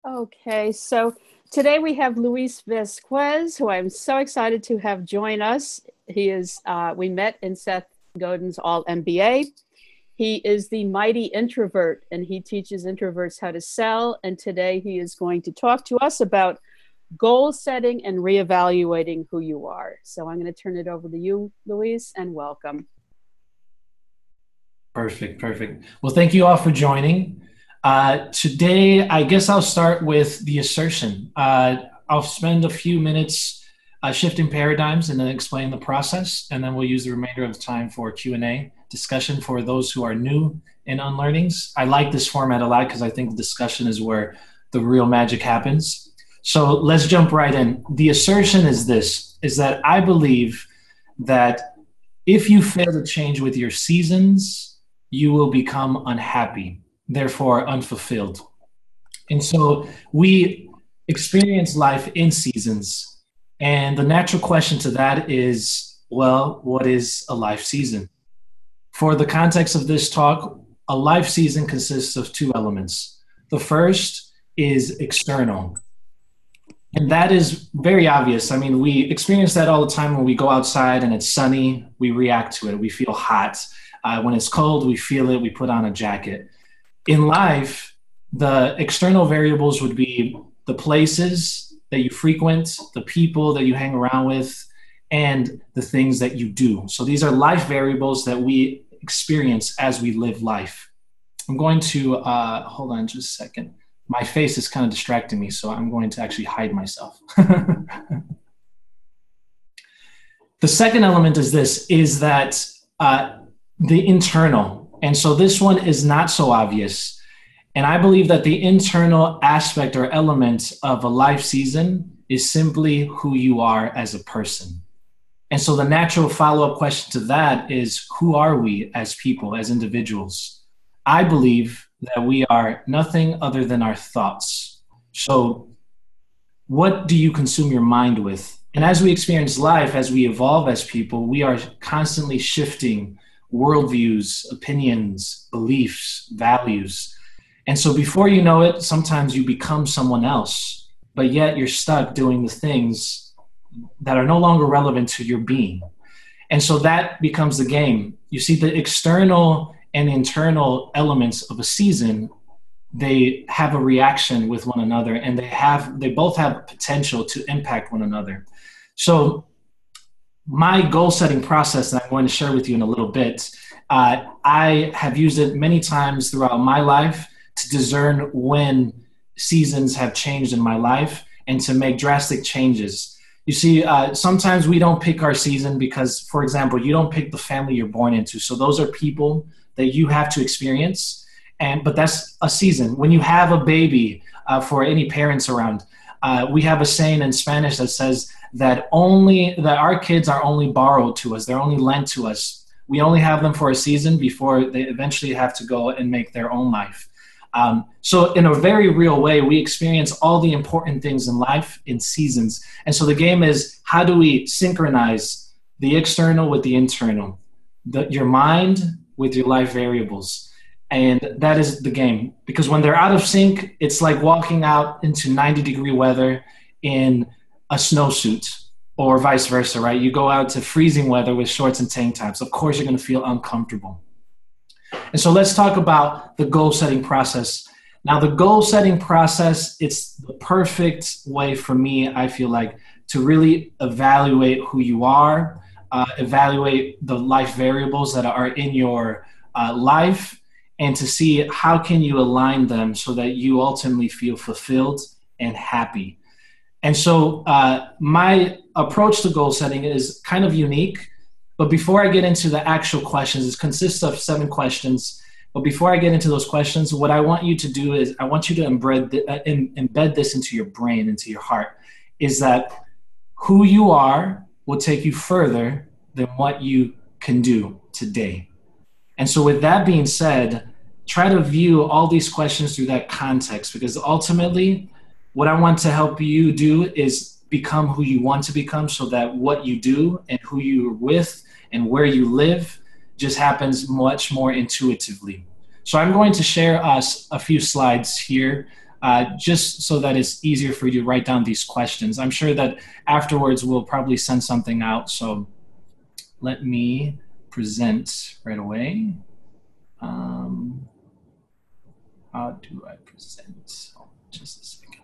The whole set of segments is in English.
Okay, so today we have Luis Vasquez, who I'm so excited to have join us. We met in Seth Godin's All MBA. He is the mighty introvert, and he teaches introverts how to sell. And today he is going to talk to us about goal setting and reevaluating who you are. So I'm going to turn it over to you, Luis, and welcome. Perfect, perfect. Well, thank you all for joining. Today, I guess I'll start with the assertion. I'll spend a few minutes shifting paradigms and then explain the process, and then we'll use the remainder of the time for Q&A discussion for those who are new in Unlearnings. I like this format a lot because I think the discussion is where the real magic happens. So let's jump right in. The assertion is this, is that I believe that if you fail to change with your seasons, you will become unhappy, therefore unfulfilled. And so we experience life in seasons. And the natural question to that is, well, what is a life season? For the context of this talk, a life season consists of two elements. The first is external. And that is very obvious. I mean, we experience that all the time when we go outside and it's sunny, we react to it. We feel hot. When it's cold, we feel it. We put on a jacket. In life, the external variables would be the places that you frequent, the people that you hang around with, and the things that you do. So these are life variables that we experience as we live life. I'm going to, hold on just a second. My face is kind of distracting me, so I'm going to actually hide myself. The second element is this, is that the internal. And so this one is not so obvious. And I believe that the internal aspect or element of a life season is simply who you are as a person. And so the natural follow-up question to that is, who are we as people, as individuals? I believe that we are nothing other than our thoughts. So what do you consume your mind with? And as we experience life, as we evolve as people, we are constantly shifting worldviews, opinions, beliefs, values. And so before you know it, sometimes you become someone else, but yet you're stuck doing the things that are no longer relevant to your being. And so that becomes the game. You see, the external and internal elements of a season, they have a reaction with one another, and they both have potential to impact one another. So my goal setting process that I'm going to share with you in a little bit, I have used it many times throughout my life to discern when seasons have changed in my life and to make drastic changes. You see, sometimes we don't pick our season because, for example, you don't pick the family you're born into. So those are people that you have to experience, but that's a season. When you have a baby, for any parents around, we have a saying in Spanish that says that our kids are only borrowed to us. They're only lent to us. We only have them for a season before they eventually have to go and make their own life. So in a very real way, we experience all the important things in life in seasons. And so the game is, how do we synchronize the external with the internal, your mind with your life variables? And that is the game, because when they're out of sync, it's like walking out into 90-degree weather in a snowsuit, or vice versa, right? You go out to freezing weather with shorts and tank tops. Of course, you're going to feel uncomfortable. And so let's talk about the goal setting process. Now, the goal setting process, it's the perfect way for me, I feel like, to really evaluate who you are, evaluate the life variables that are in your life, and to see how can you align them so that you ultimately feel fulfilled and happy. And so my approach to goal setting is kind of unique. But before I get into the actual questions, it consists of 7 questions. But before I get into those questions, what I want you to do is I want you to embed this into your brain, into your heart, is that who you are will take you further than what you can do today. And so with that being said, try to view all these questions through that context, because ultimately what I want to help you do is become who you want to become, so that what you do and who you're with and where you live just happens much more intuitively. So I'm going to share us a few slides here just so that it's easier for you to write down these questions. I'm sure that afterwards we'll probably send something out. So let me present right away. How do I present? Oh, just a second.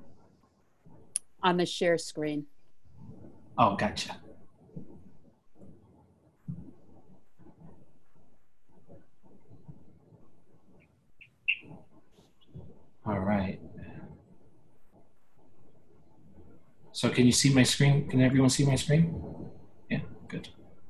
On the share screen. Oh, gotcha. All right. So can you see my screen? Can everyone see my screen? Yeah, good.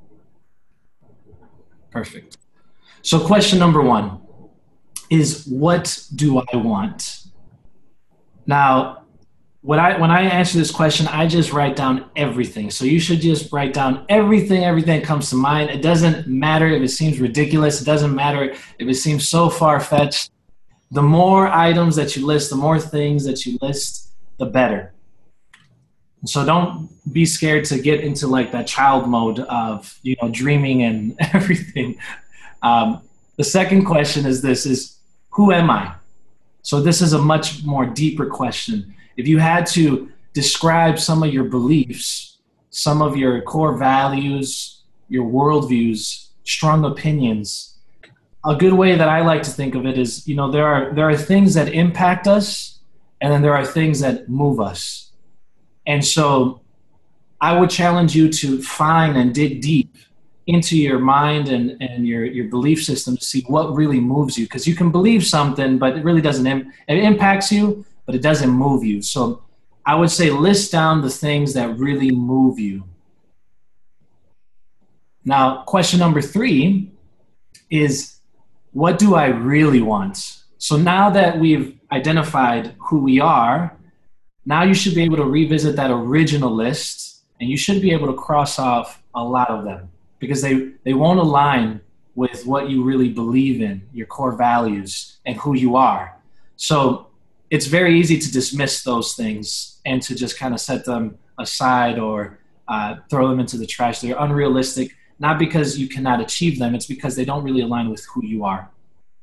Perfect. So question number one is, what do I want? Now, when I answer this question, I just write down everything. So you should just write down everything that comes to mind. It doesn't matter if it seems ridiculous. It doesn't matter if it seems so far-fetched. The more items that you list, the more things that you list, the better. So don't be scared to get into like that child mode of, dreaming and everything. The second question is who am I? So this is a much more deeper question. If you had to describe some of your beliefs, some of your core values, your worldviews, strong opinions, a good way that I like to think of it is, there are things that impact us, and then there are things that move us. And so I would challenge you to find and dig deep into your mind and your belief system to see what really moves you. Because you can believe something, but it really doesn't, it impacts you, but it doesn't move you. So I would say list down the things that really move you. Now, question number 3 is, what do I really want? So now that we've identified who we are, now you should be able to revisit that original list, and you should be able to cross off a lot of them because they won't align with what you really believe in, your core values, and who you are. So it's very easy to dismiss those things and to just kind of set them aside or throw them into the trash. They're unrealistic, not because you cannot achieve them, it's because they don't really align with who you are.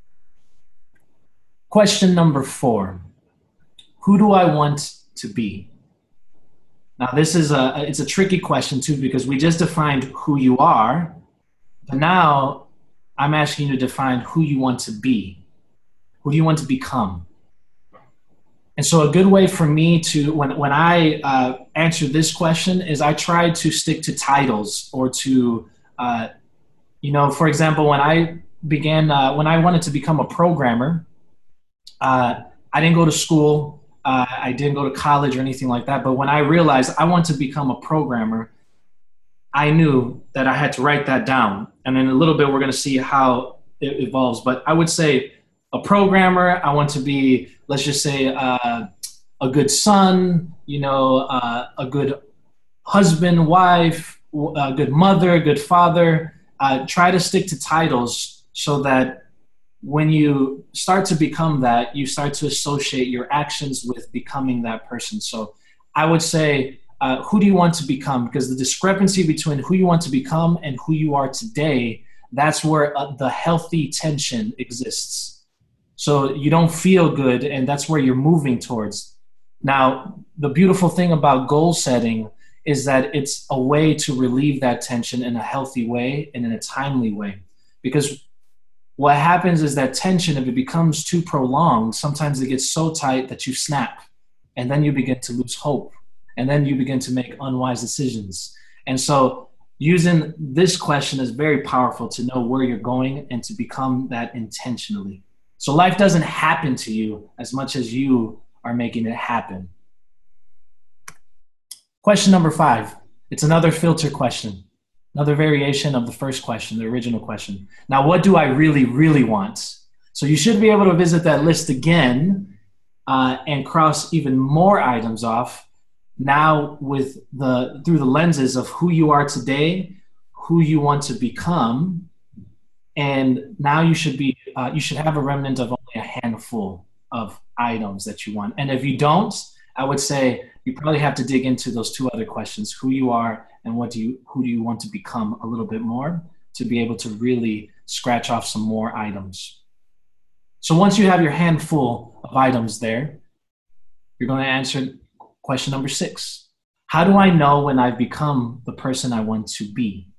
Question number 4, who do I want to be? Now this is it's a tricky question too, because we just defined who you are, but now I'm asking you to define who you want to be. Who do you want to become? And so a good way for me to, when I answer this question, is I try to stick to titles or to, for example, when I wanted to become a programmer, I didn't go to school. I didn't go to college or anything like that. But when I realized I want to become a programmer, I knew that I had to write that down. And in a little bit, we're going to see how it evolves. But I would say a programmer, I want to be, let's just say, a good son, a good husband, wife, a good mother, a good father. Try to stick to titles so that when you start to become that, you start to associate your actions with becoming that person. So I would say, who do you want to become? Because the discrepancy between who you want to become and who you are today, that's where the healthy tension exists. So you don't feel good, and that's where you're moving towards. Now, the beautiful thing about goal setting is that it's a way to relieve that tension in a healthy way and in a timely way. Because what happens is that tension, if it becomes too prolonged, sometimes it gets so tight that you snap, and then you begin to lose hope, and then you begin to make unwise decisions. And so using this question is very powerful to know where you're going and to become that intentionally. So life doesn't happen to you as much as you are making it happen. Question number 5. It's another filter question. Another variation of the first question, the original question. Now, what do I really, really want? So you should be able to visit that list again and cross even more items off now through the lenses of who you are today, who you want to become, and now you should have a remnant of only a handful of items that you want. And if you don't, I would say you probably have to dig into those 2 other questions, who you are and who do you want to become, a little bit more to be able to really scratch off some more items. So once you have your handful of items there, you're going to answer question number 6. How do I know when I've become the person I want to be?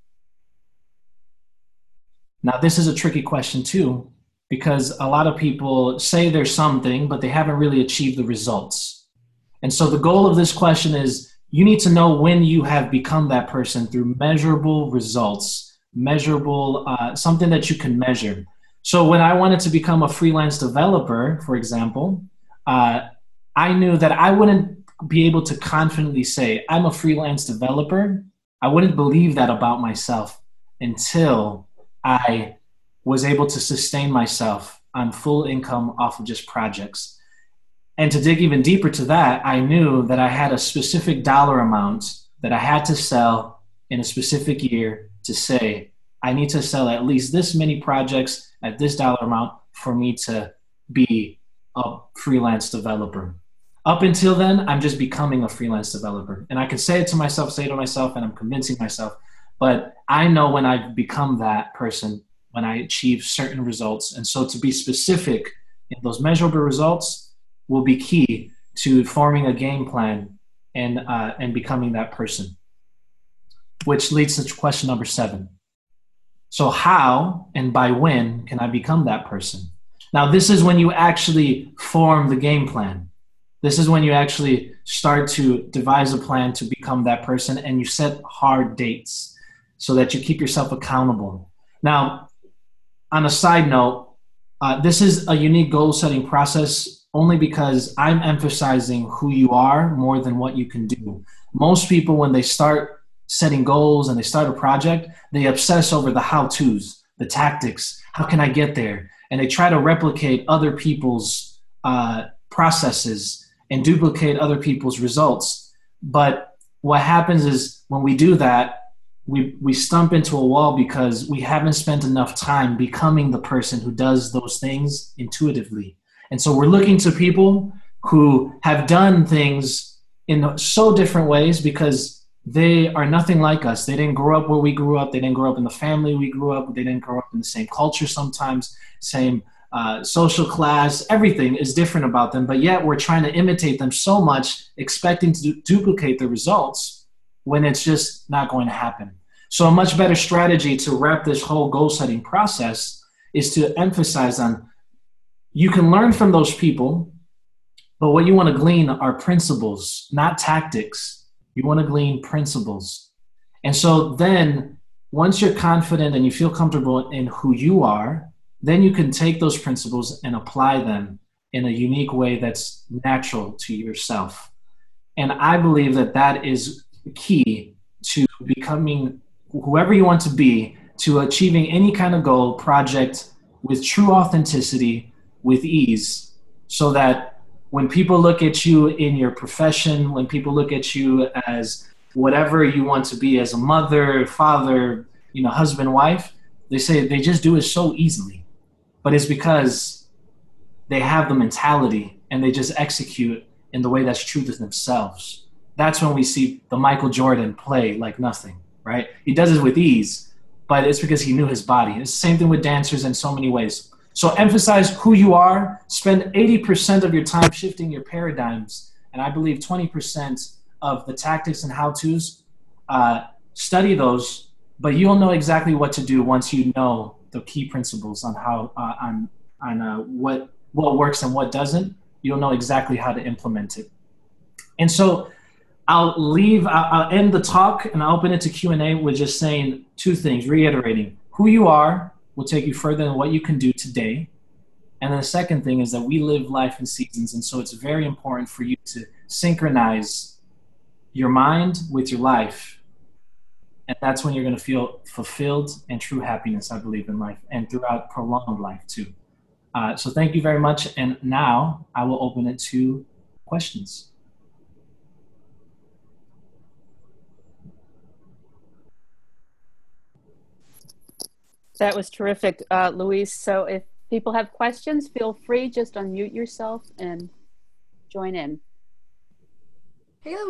Now, this is a tricky question too, because a lot of people say there's something, but they haven't really achieved the results. And so the goal of this question is you need to know when you have become that person through measurable results, measurable, something that you can measure. So when I wanted to become a freelance developer, for example, I knew that I wouldn't be able to confidently say, I'm a freelance developer. I wouldn't believe that about myself until I was able to sustain myself on full income off of just projects. And to dig even deeper to that, I knew that I had a specific dollar amount that I had to sell in a specific year to say, I need to sell at least this many projects at this dollar amount for me to be a freelance developer. Up until then, I'm just becoming a freelance developer. And I can say it to myself, and I'm convincing myself, but I know when I've become that person, when I achieve certain results. And so to be specific in those measurable results will be key to forming a game plan and becoming that person, which leads to question number 7. So how and by when can I become that person? Now, this is when you actually form the game plan. This is when you actually start to devise a plan to become that person, and you set hard dates so that you keep yourself accountable. Now, on a side note, this is a unique goal-setting process only because I'm emphasizing who you are more than what you can do. Most people, when they start setting goals and they start a project, they obsess over the how-tos, the tactics. How can I get there? And they try to replicate other people's processes and duplicate other people's results. But what happens is when we do that, we stump into a wall because we haven't spent enough time becoming the person who does those things intuitively. And so we're looking to people who have done things in so different ways because they are nothing like us. They didn't grow up where we grew up. They didn't grow up in the family we grew up. They didn't grow up in the same culture sometimes, same social class. Everything is different about them, but yet we're trying to imitate them so much, expecting to duplicate the results when it's just not going to happen. So a much better strategy to wrap this whole goal setting process is to emphasize on you can learn from those people, but what you want to glean are principles, not tactics. You want to glean principles. And so then once you're confident and you feel comfortable in who you are, then you can take those principles and apply them in a unique way that's natural to yourself. And I believe that that is key to becoming whoever you want to be, to achieving any kind of goal, project with true authenticity, with ease, so that when people look at you in your profession, when people look at you as whatever you want to be as a mother, father, husband, wife, they say they just do it so easily. But it's because they have the mentality and they just execute in the way that's true to themselves. That's when we see the Michael Jordan play like nothing, right? He does it with ease, but it's because he knew his body. It's the same thing with dancers in so many ways. So emphasize who you are, spend 80% of your time shifting your paradigms, and I believe 20% of the tactics and how-tos, study those, but you'll know exactly what to do once you know the key principles on how what works and what doesn't. You'll know exactly how to implement it. And so I'll end the talk and I'll open it to Q&A with just saying 2 things, reiterating who you are will take you further than what you can do today. And then the second thing is that we live life in seasons. And so it's very important for you to synchronize your mind with your life. And that's when you're going to feel fulfilled and true happiness, I believe, in life and throughout prolonged life too. So thank you very much. And now I will open it to questions. That was terrific, Luis. So if people have questions, feel free, just unmute yourself and join in.